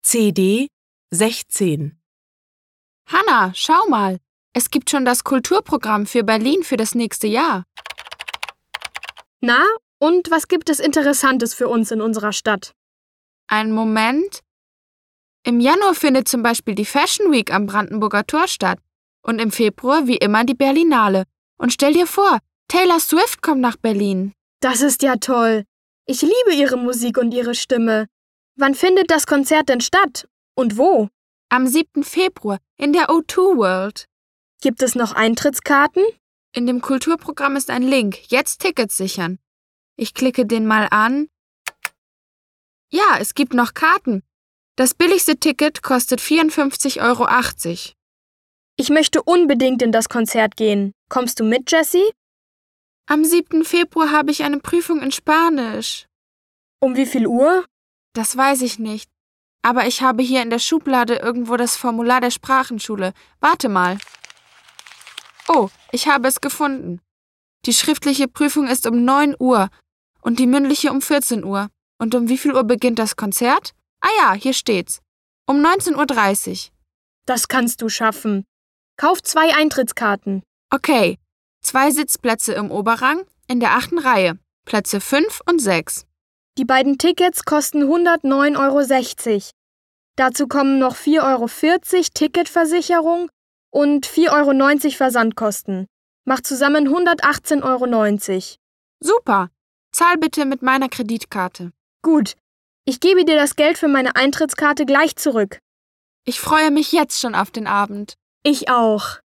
CD 16. Hanna, schau mal. Es gibt schon das Kulturprogramm für Berlin für das nächste Jahr. Na, und was gibt es Interessantes für uns in unserer Stadt? Einen Moment. Im Januar findet zum Beispiel die Fashion Week am Brandenburger Tor statt. Und im Februar wie immer die Berlinale. Und stell dir vor, Taylor Swift kommt nach Berlin. Das ist ja toll. Ich liebe ihre Musik und ihre Stimme. Wann findet das Konzert denn statt? Und wo? Am 7. Februar in der O2 World. Gibt es noch Eintrittskarten? In dem Kulturprogramm ist ein Link. Jetzt Tickets sichern. Ich klicke den mal an. Ja, es gibt noch Karten. Das billigste Ticket kostet 54,80 €. Ich möchte unbedingt in das Konzert gehen. Kommst du mit, Jessie? Am 7. Februar habe ich eine Prüfung in Spanisch. Um wie viel Uhr? Das weiß ich nicht. Aber ich habe hier in der Schublade irgendwo das Formular der Sprachenschule. Warte mal. Oh, ich habe es gefunden. Die schriftliche Prüfung ist um 9 Uhr und die mündliche um 14 Uhr. Und um wie viel Uhr beginnt das Konzert? Ah ja, hier steht's. Um 19:30 Uhr. Das kannst du schaffen. Kauf 2 Eintrittskarten. Okay, 2 Sitzplätze im Oberrang in der 8. Reihe. Plätze 5 und 6. Die beiden Tickets kosten 109,60 €. Dazu kommen noch 4,40 € Ticketversicherung und 4,90 € Versandkosten. Macht zusammen 118,90 €. Super. Zahl bitte mit meiner Kreditkarte. Gut. Ich gebe dir das Geld für meine Eintrittskarte gleich zurück. Ich freue mich jetzt schon auf den Abend. Ich auch.